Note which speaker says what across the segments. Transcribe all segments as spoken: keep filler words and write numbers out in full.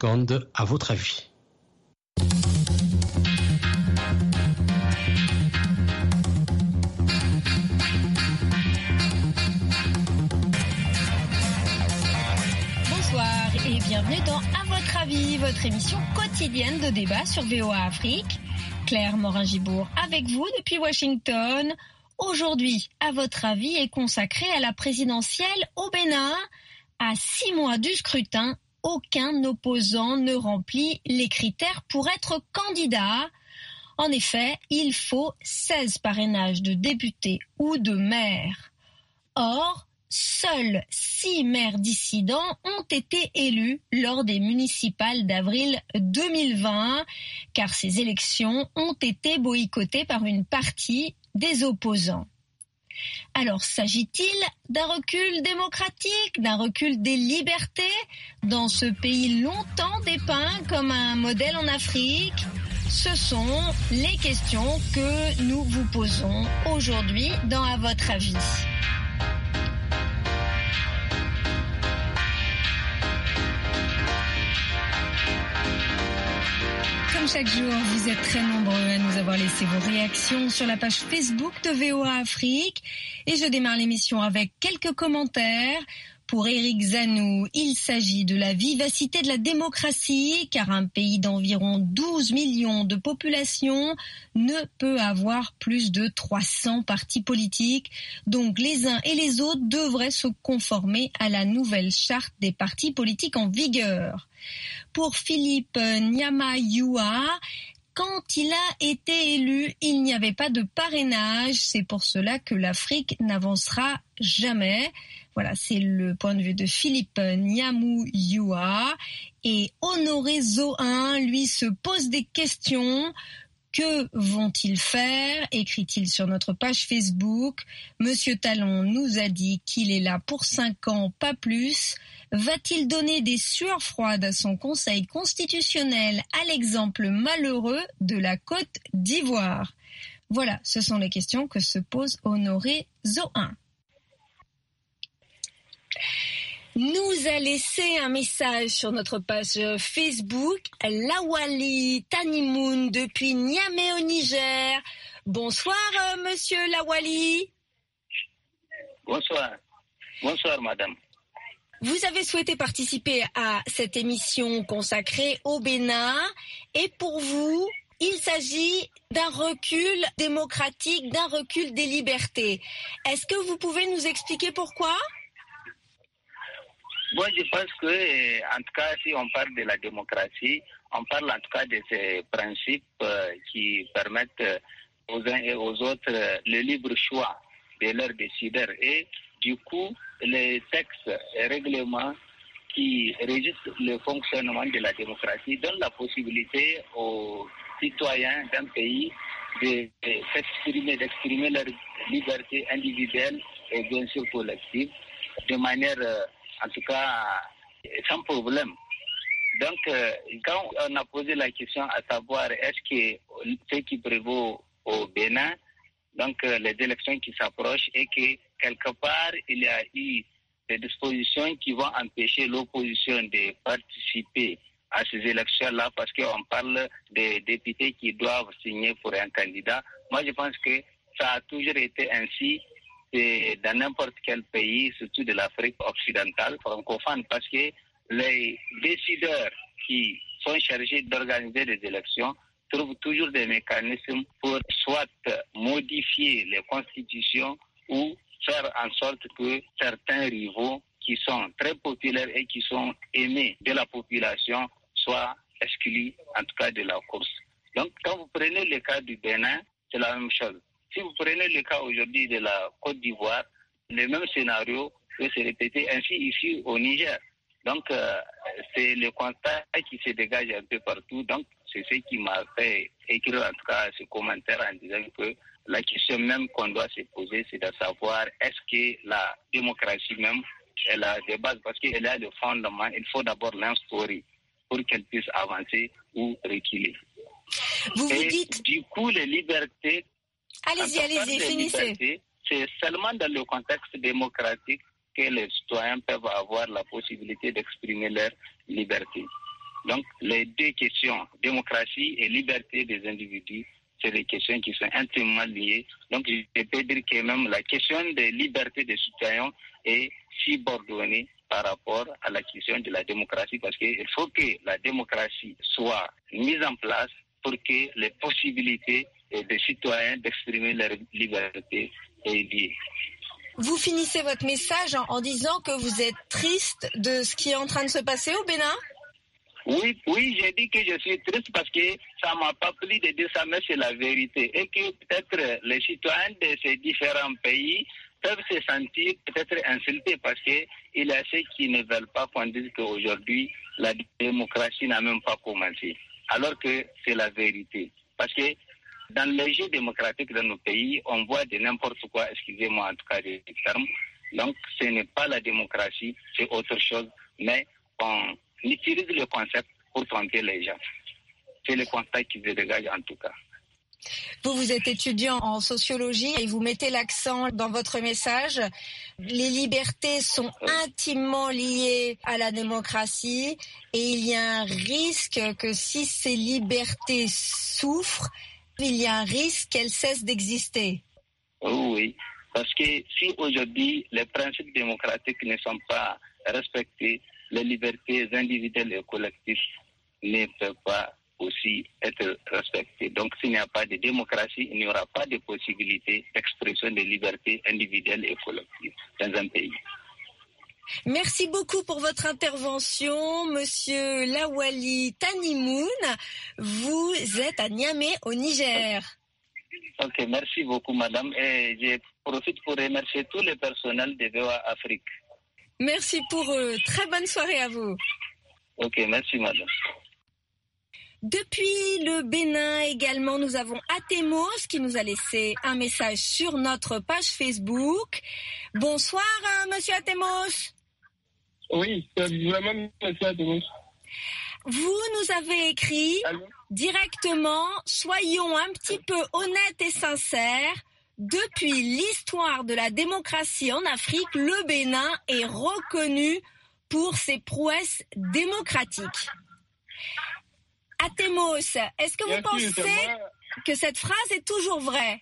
Speaker 1: Conde, à votre avis?
Speaker 2: Bonsoir et bienvenue dans À votre avis, votre émission quotidienne de débat sur V O A Afrique. Claire Morin-Gibourg avec vous depuis Washington. Aujourd'hui, À votre avis est consacré à la présidentielle au Bénin. À six mois du scrutin, aucun opposant ne remplit les critères pour être candidat. En effet, il faut seize parrainages de députés ou de maires. Or, seuls six maires dissidents ont été élus lors des municipales d'avril deux mille vingt, car ces élections ont été boycottées par une partie des opposants. Alors, s'agit-il d'un recul démocratique, d'un recul des libertés dans ce pays longtemps dépeint comme un modèle en Afrique? Ce sont les questions que nous vous posons aujourd'hui dans À votre avis. Comme chaque jour, vous êtes très nombreux à nous avoir laissé vos réactions sur la page Facebook de V O A Afrique. Et je démarre l'émission avec quelques commentaires. Pour Éric Zanou, il s'agit de la vivacité de la démocratie, car un pays d'environ douze millions de population ne peut avoir plus de trois cents partis politiques. Donc les uns et les autres devraient se conformer à la nouvelle charte des partis politiques en vigueur. Pour Philippe Nyamayua, quand il a été élu, il n'y avait pas de parrainage. C'est pour cela que l'Afrique n'avancera jamais. Voilà, c'est le point de vue de Philippe Nyamayua. Et Honoré Zohin, lui, se pose des questions. Que vont-ils faire? Écrit-il sur notre page Facebook. Monsieur Talon nous a dit qu'il est là pour cinq ans, pas plus. Va-t-il donner des sueurs froides à son conseil constitutionnel, à l'exemple malheureux de la Côte d'Ivoire? Voilà, ce sont les questions que se pose Honoré Zohin. Nous a laissé un message sur notre page Facebook, Lawali Tanimoun depuis Niamey au Niger. Bonsoir, euh, monsieur Lawali.
Speaker 3: Bonsoir. Bonsoir, madame.
Speaker 2: Vous avez souhaité participer à cette émission consacrée au Bénin et pour vous, il s'agit d'un recul démocratique, d'un recul des libertés. Est-ce que vous pouvez nous expliquer pourquoi ?
Speaker 3: Moi, je pense que, en tout cas, si on parle de la démocratie, on parle en tout cas de ces principes euh, qui permettent aux uns et aux autres euh, le libre choix de leurs décideurs. Et du coup, les textes et règlements qui régissent le fonctionnement de la démocratie donnent la possibilité aux citoyens d'un pays de, de s'exprimer, d'exprimer leur liberté individuelle et bien sûr collective de manière... Euh, en tout cas, sans problème. Donc, euh, quand on a posé la question à savoir est-ce que ce qui prévaut au Bénin, donc euh, les élections qui s'approchent, et que quelque part, il y a eu des dispositions qui vont empêcher l'opposition de participer à ces élections-là parce qu'on parle des députés qui doivent signer pour un candidat. Moi, je pense que ça a toujours été ainsi. C'est dans n'importe quel pays, surtout de l'Afrique occidentale, francophone, parce que les décideurs qui sont chargés d'organiser des élections trouvent toujours des mécanismes pour soit modifier les constitutions ou faire en sorte que certains rivaux qui sont très populaires et qui sont aimés de la population soient exclus, en tout cas de la course. Donc, quand vous prenez le cas du Bénin, c'est la même chose. Si vous prenez le cas aujourd'hui de la Côte d'Ivoire, le même scénario peut se répéter ainsi ici au Niger. Donc, euh, c'est le constat qui se dégage un peu partout. Donc, c'est ce qui m'a fait écrire en tout cas ce commentaire en disant que la question même qu'on doit se poser, c'est de savoir est-ce que la démocratie même, elle a des bases, parce qu'elle a le fondement, il faut d'abord l'instaurer pour qu'elle puisse avancer ou reculer.
Speaker 2: Vous vous
Speaker 3: Et
Speaker 2: dites...
Speaker 3: du coup, les libertés...
Speaker 2: Allez-y, allez-y, finissez.
Speaker 3: C'est seulement dans le contexte démocratique que les citoyens peuvent avoir la possibilité d'exprimer leur liberté. Donc, les deux questions, démocratie et liberté des individus, c'est des questions qui sont intimement liées. Donc, je peux dire que même la question des libertés des citoyens est subordonnée par rapport à la question de la démocratie, parce qu'il faut que la démocratie soit mise en place pour que les possibilités des citoyens d'exprimer leur liberté soient liées.
Speaker 2: Vous finissez votre message en, en disant que vous êtes triste de ce qui est en train de se passer au Bénin ?
Speaker 3: Oui, oui, j'ai dit que je suis triste parce que ça m'a pas plu de dire ça, mais c'est la vérité. Et que peut-être les citoyens de ces différents pays peuvent se sentir peut-être insultés parce qu'il y a ceux qui ne veulent pas qu'on dise qu'aujourd'hui la démocratie n'a même pas commencé. Alors que c'est la vérité. Parce que dans les jeux démocratiques de nos pays, on voit de n'importe quoi, excusez-moi en tout cas des termes. Donc ce n'est pas la démocratie, c'est autre chose. Mais on utilise le concept pour tromper les gens. C'est le constat qui se dégage en tout cas.
Speaker 2: Vous, vous êtes étudiant en sociologie et vous mettez l'accent dans votre message. Les libertés sont intimement liées à la démocratie et il y a un risque que si ces libertés souffrent, il y a un risque qu'elles cessent d'exister.
Speaker 3: Oui, parce que si aujourd'hui les principes démocratiques ne sont pas respectés, les libertés individuelles et collectives ne peuvent pas aussi être respectées. Donc s'il n'y a pas de démocratie, il n'y aura pas de possibilité d'expression de libertés individuelles et collectives dans un pays.
Speaker 2: Merci beaucoup pour votre intervention, Monsieur Lawali Tanimoun. Vous êtes à Niamey, au Niger.
Speaker 3: Ok, merci beaucoup, madame. Et je profite pour remercier tous les personnels de V O A Afrique.
Speaker 2: Merci pour eux. Très bonne soirée à vous.
Speaker 3: Ok, merci, madame.
Speaker 2: Depuis le Bénin également, nous avons Atemos qui nous a laissé un message sur notre page Facebook. Bonsoir, hein, Monsieur Atemos.
Speaker 1: Oui, c'est vraiment Monsieur Atemos.
Speaker 2: Vous nous avez écrit Allô? Directement, soyons un petit peu honnêtes et sincères. Depuis l'histoire de la démocratie en Afrique, le Bénin est reconnu pour ses prouesses démocratiques. Atemos, est-ce que vous Bien pensez sûr, que cette phrase est toujours vraie?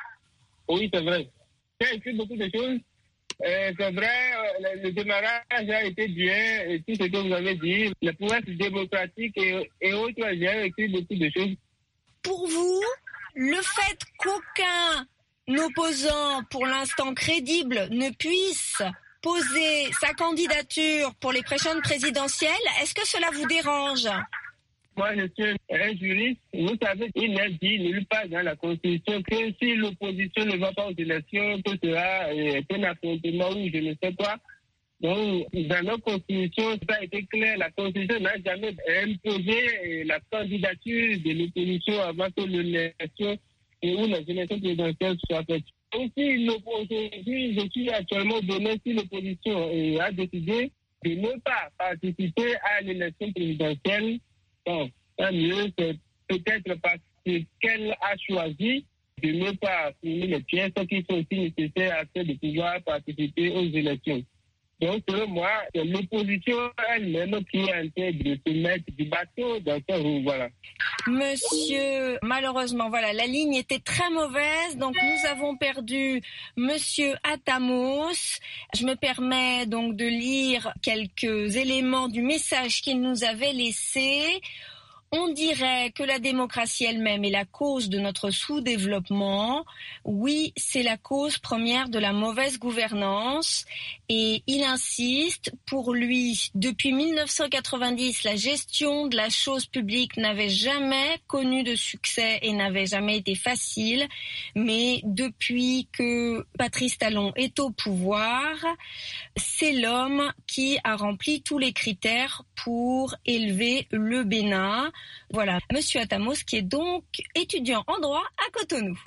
Speaker 1: Oui, c'est vrai. J'ai écrit beaucoup de choses. Euh, c'est vrai, le, le démarrage a été bien, et tout ce que vous avez dit, les prouesses démocratiques et, et autres, j'ai écrit beaucoup de choses.
Speaker 2: Pour vous, le fait qu'aucun opposant, pour l'instant crédible, ne puisse poser sa candidature pour les prochaines présidentielles, est-ce que cela vous dérange?
Speaker 1: Moi, je suis un juriste. Vous savez, il est dit nulle part dans la Constitution que si l'opposition ne va pas aux élections, que ce sera un affrontement ou je ne sais quoi. Donc, dans notre Constitution, ça a été clair. La Constitution n'a jamais imposé la candidature de l'opposition avant que l'élection ou les élections présidentielles soient faites. Donc, si l'opposition, je suis actuellement donné, si l'opposition a décidé de ne pas participer à l'élection présidentielle, bon, tant mieux, c'est peut-être parce qu'elle a choisi de ne pas fournir les pièces qui sont aussi nécessaires afin de pouvoir participer aux élections. Donc, selon moi, c'est l'opposition elle-même qui est en train de se mettre du bateau dans ce roue, voilà.
Speaker 2: Monsieur, malheureusement, voilà, la ligne était très mauvaise, donc nous avons perdu Monsieur Atamos. Je me permets donc de lire quelques éléments du message qu'il nous avait laissé. On dirait que la démocratie elle-même est la cause de notre sous-développement. Oui, c'est la cause première de la mauvaise gouvernance. Et il insiste, pour lui, depuis mille neuf cent quatre-vingt-dix, la gestion de la chose publique n'avait jamais connu de succès et n'avait jamais été facile. Mais depuis que Patrice Talon est au pouvoir, c'est l'homme qui a rempli tous les critères pour élever le Bénin. Voilà, Monsieur Atamos qui est donc étudiant en droit à Cotonou.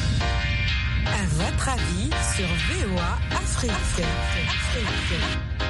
Speaker 4: À votre avis sur V O A Afrique. Afrique.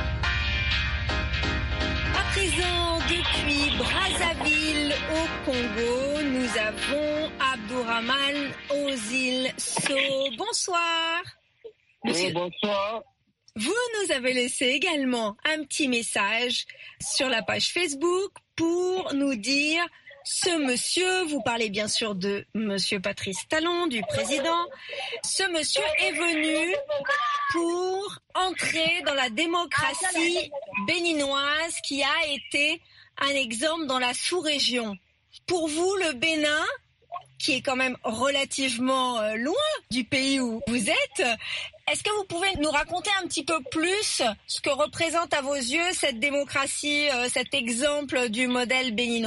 Speaker 2: À présent, depuis Brazzaville au Congo, nous avons Abdourahmane Ozil So. Bonsoir.
Speaker 1: Monsieur... Oui, bonsoir.
Speaker 2: Vous nous avez laissé également un petit message sur la page Facebook pour nous dire ce monsieur, vous parlez bien sûr de monsieur Patrice Talon, du président, ce monsieur est venu pour entrer dans la démocratie béninoise qui a été un exemple dans la sous-région. Pour vous, le Bénin, qui est quand même relativement loin du pays où vous êtes, est-ce que vous pouvez nous raconter un petit peu plus ce que représente à vos yeux cette démocratie, cet exemple du modèle béninois ?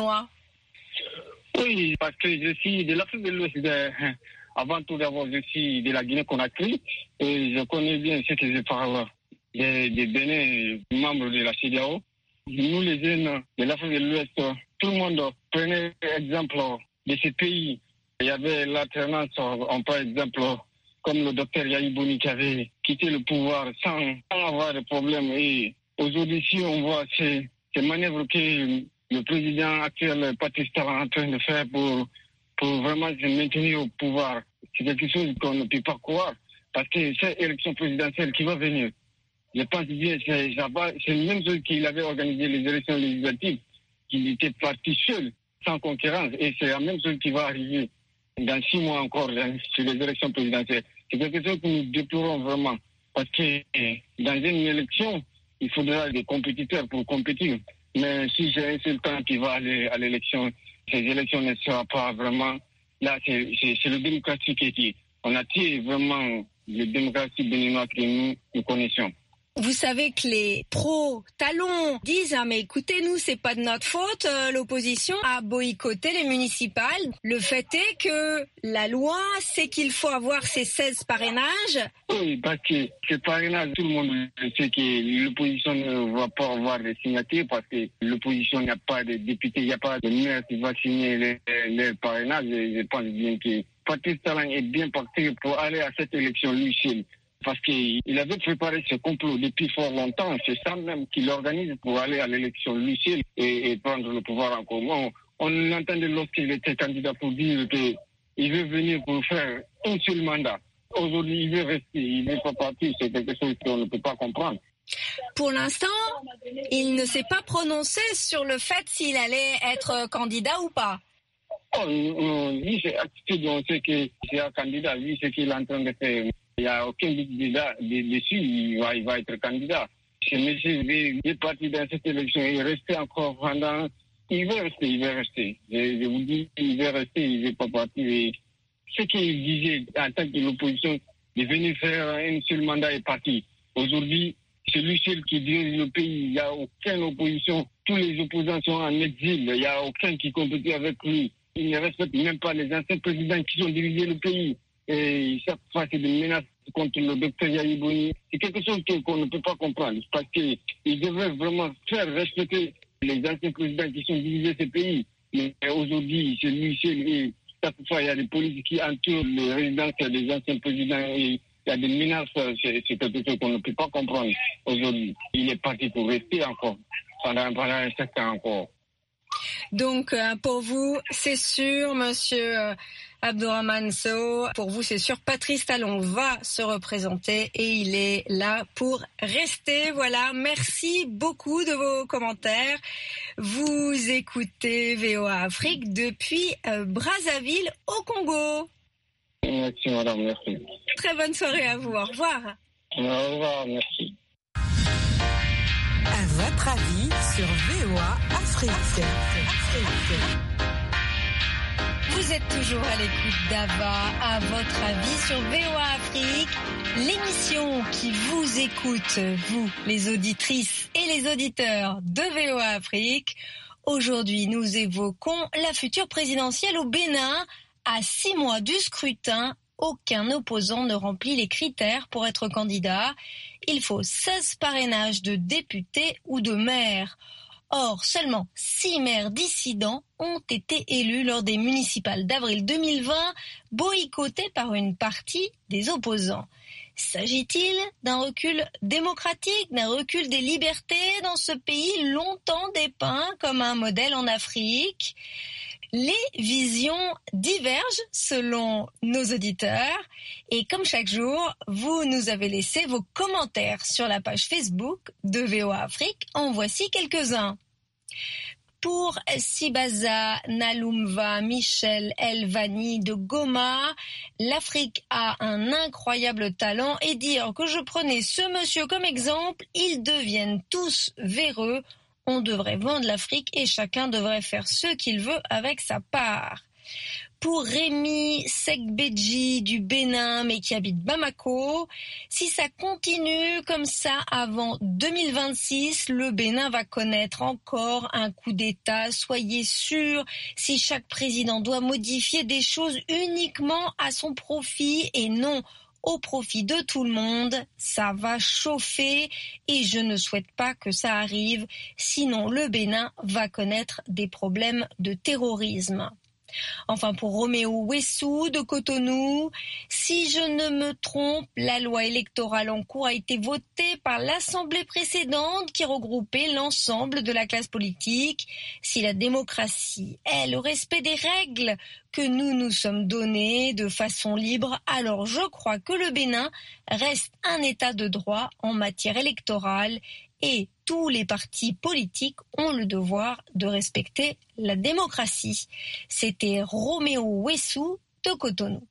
Speaker 1: Oui, parce que je suis de l'Afrique de l'Ouest. De, avant tout d'abord, je suis de la Guinée-Conakry et je connais bien ce que je parle des, des Bénin, membres de la C E D E A O. Nous, les jeunes de l'Afrique de l'Ouest, tout le monde prenait exemple de ces pays. Il y avait l'alternance, on prend exemple comme le docteur Yahi Boni qui avait quitté le pouvoir sans, sans avoir de problème. Et aujourd'hui, si on voit ces, ces manœuvres que le président actuel, Patrice Talon, est en train de faire pour, pour vraiment se maintenir au pouvoir, c'est quelque chose qu'on ne peut pas croire. Parce que cette élection présidentielle qui va venir, je pense bien que c'est, c'est le même chose qu'il avait organisé les élections législatives, qu'il était parti seul, sans concurrence. Et c'est la même chose qui va arriver dans six mois encore sur les élections présidentielles. C'est quelque chose que nous déplorons vraiment. Parce que dans une élection, il faudra des compétiteurs pour compétir. Mais si j'ai un seul temps qui va aller à l'élection, ces élections ne seront pas vraiment... Là, c'est, c'est, c'est le démocratie qui est dit. On a tiré vraiment le démocratie béninoise que nous, nous connaissions.
Speaker 2: Vous savez que les pro-Talon disent ah mais écoutez nous c'est pas de notre faute, euh, l'opposition a boycotté les municipales. Le fait est que la loi c'est qu'il faut avoir ces seize parrainages.
Speaker 1: Oui, parce que ces parrainages, tout le monde sait que l'opposition ne va pas avoir de signatures parce que l'opposition n'a pas de députés, il n'y a pas de maire qui va signer les, les parrainages. Je pense bien que Patrice Talon est bien parti pour aller à cette élection lui seul. Parce qu'il avait préparé ce complot depuis fort longtemps. C'est ça même qu'il organise pour aller à l'élection lui seul et, et prendre le pouvoir en commun. On l'entendait lorsqu'il était candidat pour dire qu'il veut venir pour faire un seul mandat. Aujourd'hui, il veut rester, il ne veut pas partir. C'est quelque chose qu'on ne peut pas comprendre.
Speaker 2: Pour l'instant, il ne s'est pas prononcé sur le fait s'il allait être candidat ou pas.
Speaker 1: Oh, lui, c'est attitude, on sait que c'est un candidat. Lui, c'est qu'il est en train de faire. Il n'y a aucun candidat dessus, il va, il va être candidat. Ce monsieur est parti dans cette élection, il est resté encore pendant... Il veut rester, il veut rester. Je, je vous dis, il veut rester, il ne veut pas partir. Et ce qu'il disait en tant que l'opposition, de venir faire un seul mandat est parti. Aujourd'hui, c'est lui seul qui dirige le pays. Il n'y a aucune opposition. Tous les opposants sont en exil. Il n'y a aucun qui compétit avec lui. Il ne respecte même pas les anciens présidents qui ont dirigé le pays. Et chaque fois, c'est des menaces contre le docteur Yahi Boni. C'est quelque chose qu'on ne peut pas comprendre. Parce qu'il devrait vraiment faire respecter les anciens présidents qui ont dirigé ce pays. Mais aujourd'hui, c'est lui seul. Et chaque fois, il y a des politiques qui entourent les résidences des anciens présidents. Et il y a des menaces. C'est, c'est quelque chose qu'on ne peut pas comprendre aujourd'hui. Il est parti pour rester encore, pendant, pendant un certain temps encore.
Speaker 2: Donc, pour vous, c'est sûr, monsieur Abdourahmane Sow, pour vous, c'est sûr, Patrice Talon va se représenter et il est là pour rester. Voilà, merci beaucoup de vos commentaires. Vous écoutez V O A Afrique depuis euh, Brazzaville, au Congo.
Speaker 1: Merci, madame, merci.
Speaker 2: Très bonne soirée à vous, au revoir.
Speaker 1: Au revoir, merci.
Speaker 4: À votre avis sur V O A Afrique.
Speaker 2: Vous êtes toujours à l'écoute d'Ava, à votre avis sur V O A Afrique, l'émission qui vous écoute, vous, les auditrices et les auditeurs de V O A Afrique. Aujourd'hui, nous évoquons la future présidentielle au Bénin. À six mois du scrutin, aucun opposant ne remplit les critères pour être candidat. Il faut seize parrainages de députés ou de maires. Or, seulement six maires dissidents ont été élus lors des municipales d'avril deux mille vingt, boycottés par une partie des opposants. S'agit-il d'un recul démocratique, d'un recul des libertés dans ce pays longtemps dépeint comme un modèle en Afrique ? Les visions divergent selon nos auditeurs et comme chaque jour, vous nous avez laissé vos commentaires sur la page Facebook de V O A Afrique. En voici quelques-uns. Pour Sibaza Nalumva Michel Elvani de Goma, l'Afrique a un incroyable talent et dire que je prenais ce monsieur comme exemple, ils deviennent tous véreux. On devrait vendre l'Afrique et chacun devrait faire ce qu'il veut avec sa part. Pour Rémi Sekbeji du Bénin, mais qui habite Bamako, si ça continue comme ça avant deux mille vingt-six, le Bénin va connaître encore un coup d'État. Soyez sûrs, si chaque président doit modifier des choses uniquement à son profit et non au profit de tout le monde, ça va chauffer et je ne souhaite pas que ça arrive, sinon le Bénin va connaître des problèmes de terrorisme. Enfin, pour Roméo Wessou de Cotonou, si je ne me trompe, la loi électorale en cours a été votée par l'Assemblée précédente qui regroupait l'ensemble de la classe politique. Si la démocratie est le respect des règles que nous nous sommes données de façon libre, alors je crois que le Bénin reste un état de droit en matière électorale et tous les partis politiques ont le devoir de respecter la démocratie. C'était Roméo Wessou de Cotonou.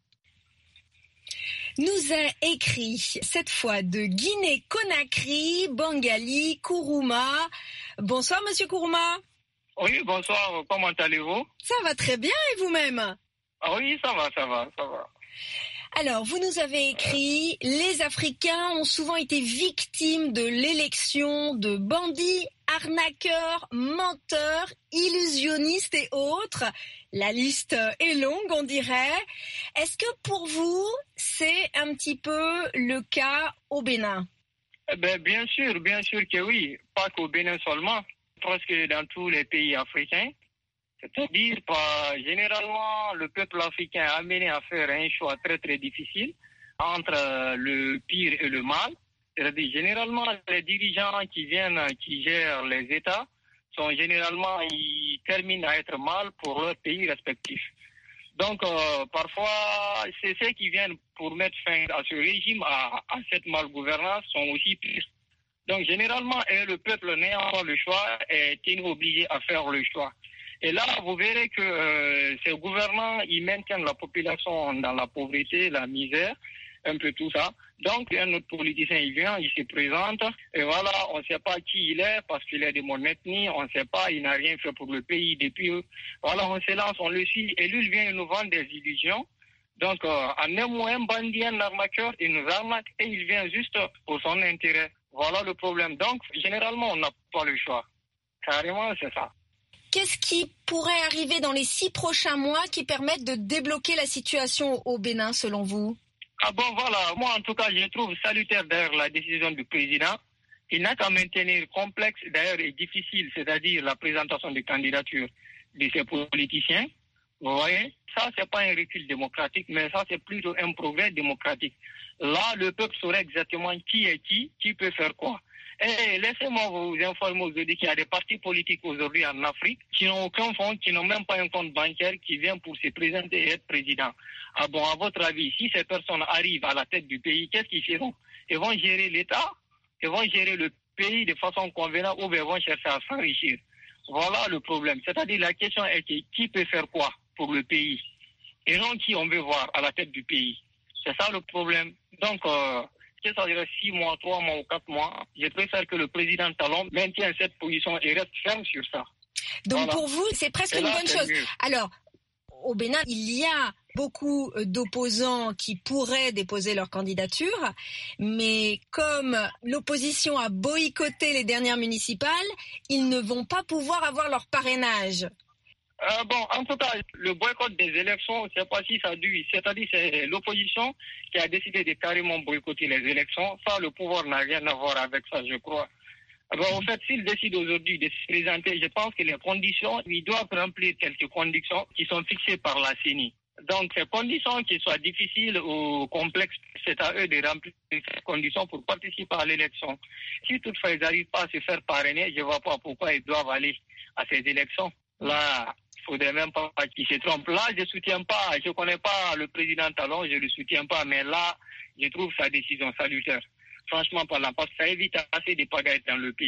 Speaker 2: Nous a écrit cette fois de Guinée-Conakry, Bangali, Kourouma. Bonsoir Monsieur Kourouma.
Speaker 1: Oui, bonsoir, comment allez-vous?
Speaker 2: Ça va très bien et vous-même?
Speaker 1: Ah oui, ça va, ça va, ça va.
Speaker 2: Alors, vous nous avez écrit « Les Africains ont souvent été victimes de l'élection de bandits, arnaqueurs, menteurs, illusionnistes et autres. La liste est longue, on dirait. Est-ce que pour vous, c'est un petit peu le cas au Bénin ?»
Speaker 1: Eh ben, bien sûr, bien sûr que oui. Pas qu'au Bénin seulement, presque dans tous les pays africains. C'est-à-dire, bah, généralement, le peuple africain est amené à faire un choix très très difficile entre euh, le pire et le mal. C'est-à-dire, généralement, les dirigeants qui viennent, qui gèrent les États, sont généralement, ils terminent à être mal pour leur pays respectif. Donc, euh, parfois, c'est ceux qui viennent pour mettre fin à ce régime, à, à cette malgouvernance, sont aussi pires. Donc, généralement, et le peuple n'ayant pas le choix est obligé à faire le choix. Et là, vous verrez que euh, ces gouvernants, ils maintiennent la population dans la pauvreté, la misère, un peu tout ça. Donc, un autre politicien, il vient, il se présente, et voilà, on ne sait pas qui il est, parce qu'il est de mon ethnie, on ne sait pas, il n'a rien fait pour le pays depuis eux. Voilà, on se lance, on le suit, et lui, il vient nous vendre des illusions. Donc, euh, en un mot, un bandit, un arnaqueur, il nous arnaque, et il vient juste pour son intérêt. Voilà le problème. Donc, généralement, on n'a pas le choix. Carrément, c'est ça.
Speaker 2: Qu'est-ce qui pourrait arriver dans les six prochains mois qui permettent de débloquer la situation au Bénin, selon vous?
Speaker 1: Ah bon, voilà. Moi, en tout cas, je trouve salutaire d'ailleurs la décision du président. Il n'a qu'à maintenir complexe, d'ailleurs, et difficile, c'est-à-dire la présentation des candidatures de ces politiciens. Vous voyez, ça, c'est pas un recul démocratique, mais ça, c'est plutôt un progrès démocratique. Là, le peuple saurait exactement qui est qui, qui peut faire quoi. Et laissez-moi vous informer aujourd'hui qu'il y a des partis politiques aujourd'hui en Afrique qui n'ont aucun fonds, qui n'ont même pas un compte bancaire, qui viennent pour se présenter et être président. Ah bon, à votre avis, si ces personnes arrivent à la tête du pays, qu'est-ce qu'ils feront? Ils vont gérer l'État, ils vont gérer le pays de façon convenable ou ils vont chercher à s'enrichir. Voilà le problème. C'est-à-dire la question est qui peut faire quoi pour le pays et non qui on veut voir à la tête du pays. C'est ça le problème. Donc, euh, que ça dirait six mois, trois mois ou quatre mois, je préfère que le président Talon maintienne cette position et reste ferme sur ça.
Speaker 2: Donc
Speaker 1: voilà.
Speaker 2: Pour vous, c'est presque et une là, bonne chose. Mieux. Alors, au Bénin, il y a beaucoup d'opposants qui pourraient déposer leur candidature, mais comme l'opposition a boycotté les dernières municipales, ils ne vont pas pouvoir avoir leur parrainage.
Speaker 1: Euh, bon, en tout cas, le boycott des élections, c'est pas si ça dure. C'est-à-dire, c'est l'opposition qui a décidé de carrément boycotter les élections. Ça, le pouvoir n'a rien à voir avec ça, je crois. Bon, en fait, s'il décide aujourd'hui de se présenter, je pense que les conditions, ils doivent remplir quelques conditions qui sont fixées par la C E N I. Donc, ces conditions qui soient difficiles ou complexes, c'est à eux de remplir ces conditions pour participer à l'élection. Si toutefois ils n'arrivent pas à se faire parrainer, je ne vois pas pourquoi ils doivent aller à ces élections. Là, il ne faudrait même pas qu'ils se trompent. Là, je ne soutiens pas, je ne connais pas le président Talon, je ne le soutiens pas, mais là, je trouve sa décision salutaire. Franchement parlant, parce que ça évite assez de pagailles dans le pays.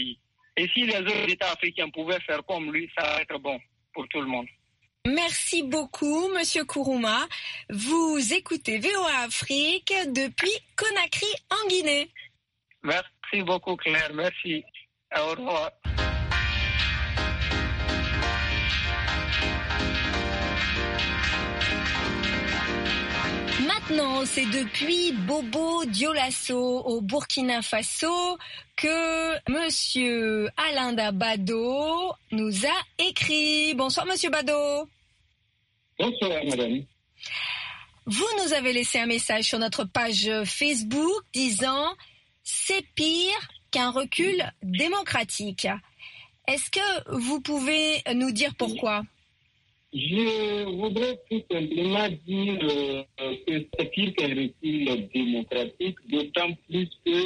Speaker 3: Et si les autres États africains pouvaient faire comme lui, ça va être bon pour tout le monde.
Speaker 2: Merci beaucoup, Monsieur Kourouma. Vous écoutez V O A Afrique depuis Conakry, en Guinée.
Speaker 3: Merci beaucoup, Claire. Merci. Au revoir.
Speaker 2: Maintenant, c'est depuis Bobo Dioulasso au Burkina Faso que Monsieur Alinda Bado nous a écrit. Bonsoir, Monsieur Bado.
Speaker 1: Bonsoir, madame.
Speaker 2: Vous nous avez laissé un message sur notre page Facebook disant « C'est pire qu'un recul démocratique ». Est-ce que vous pouvez nous dire pourquoi ?
Speaker 1: Je voudrais tout simplement dire euh, que c'est pire qu'un recul démocratique, d'autant plus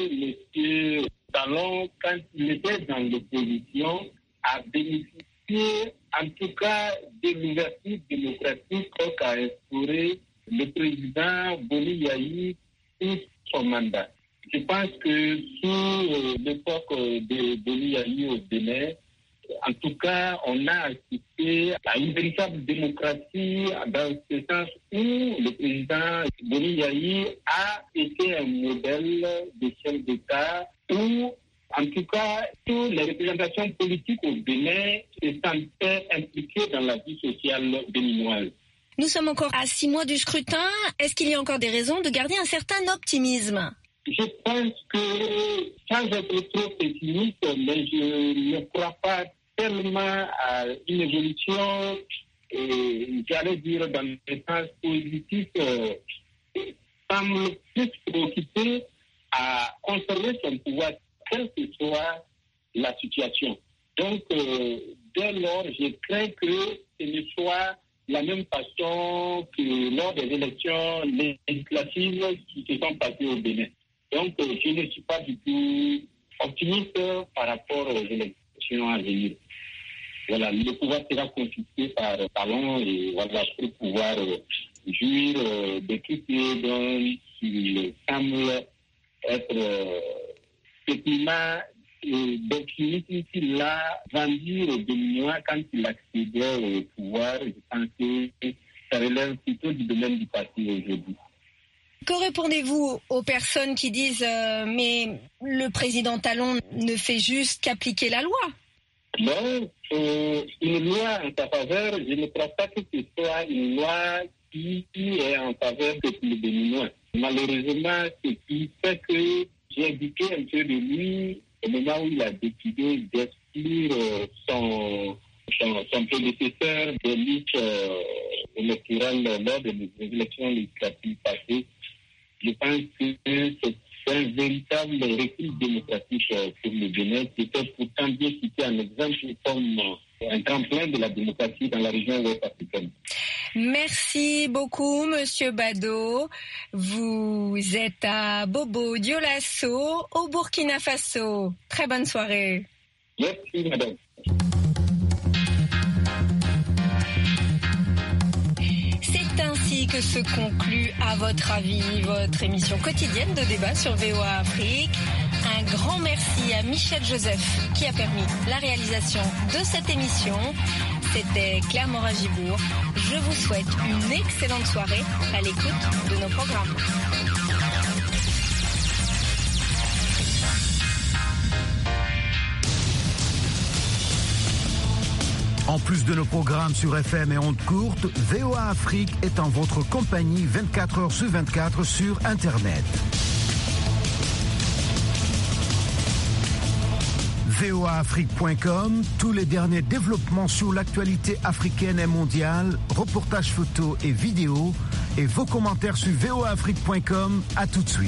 Speaker 1: que M. Talon, quand il était dans l'opposition, a bénéficié en tout cas de l'ouverture démocratique qu'a instauré le président Boni Yayi pour son mandat. Je pense que sous euh, l'époque de Boni Yayi au Bénin, en tout cas, on a assisté à une véritable démocratie dans ce sens où le président Boni Yayi a été un modèle de chef d'État où, en tout cas, toutes les représentations politiques au Bénin se sentaient impliquées dans la vie sociale béninoise.
Speaker 2: Nous sommes encore à six mois du scrutin. Est-ce qu'il y a encore des raisons de garder un certain optimisme ?
Speaker 1: Je pense que, sans être trop pessimiste, mais je ne crois pas tellement à une évolution, et j'allais dire dans le sens positif, euh, semble plus préoccupé à conserver son pouvoir, quelle que soit la situation. Donc, euh, dès lors, je crains que ce ne soit la même façon que lors des élections législatives qui se sont passées au Bénin. Donc, euh, je ne suis pas du tout optimiste par rapport aux élections à venir. Voilà, le pouvoir sera confisqué par Talon et voilà, pour pouvoir euh, jouir euh, de tout ce dont il semble être euh, ce climat euh, d'optimisme qu'il a vendu aux Béninois quand il accédait au pouvoir. Je pense que ça relève plutôt du domaine du passé aujourd'hui.
Speaker 2: Que répondez-vous aux personnes qui disent euh, mais le président Talon ne fait juste qu'appliquer la loi ?
Speaker 1: Non, euh, une loi en sa faveur, je ne crois pas que ce soit une loi qui est en faveur de tous les Béninois. Malheureusement, ce qui fait que j'ai indiqué un peu de lui au moment où il a décidé d'exclure euh, son, son, son prédécesseur de lutte euh, électorale lors des élections législatives passées. Je pense que c'est un véritable recul démocratique pour le Bénin, qui était pourtant bien cité en exemple comme un tremplin de la démocratie dans la région ouest africaine.
Speaker 2: Merci beaucoup, Monsieur Bado. Vous êtes à Bobo Dioulasso, au Burkina Faso. Très bonne soirée.
Speaker 1: Merci, madame.
Speaker 2: C'est ainsi que se conclut, à votre avis, votre émission quotidienne de débat sur V O A Afrique. Un grand merci à Michel Joseph qui a permis la réalisation de cette émission. C'était Claire Morin-Gibourg. Je vous souhaite une excellente soirée à l'écoute de nos programmes.
Speaker 5: En plus de nos programmes sur F M et ondes courtes, V O A Afrique est en votre compagnie vingt-quatre heures sur vingt-quatre sur Internet. V O A Afrique point com, tous les derniers développements sur l'actualité africaine et mondiale, reportages photos et vidéos, et vos commentaires sur V O A Afrique point com. À tout de suite.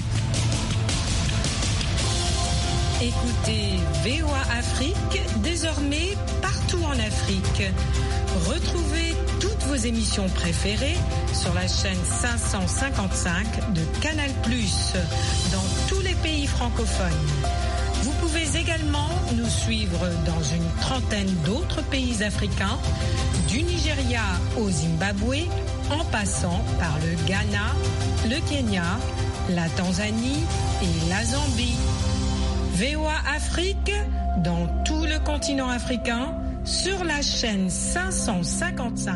Speaker 4: Écoutez V O A Afrique, désormais partout en Afrique. Retrouvez toutes vos émissions préférées sur la chaîne cinq cent cinquante-cinq de Canal plus, dans tous les pays francophones. Vous pouvez également nous suivre dans une trentaine d'autres pays africains, du Nigeria au Zimbabwe, en passant par le Ghana, le Kenya, la Tanzanie et la Zambie. V O A Afrique dans tout le continent africain sur la chaîne cinq cent cinquante-cinq.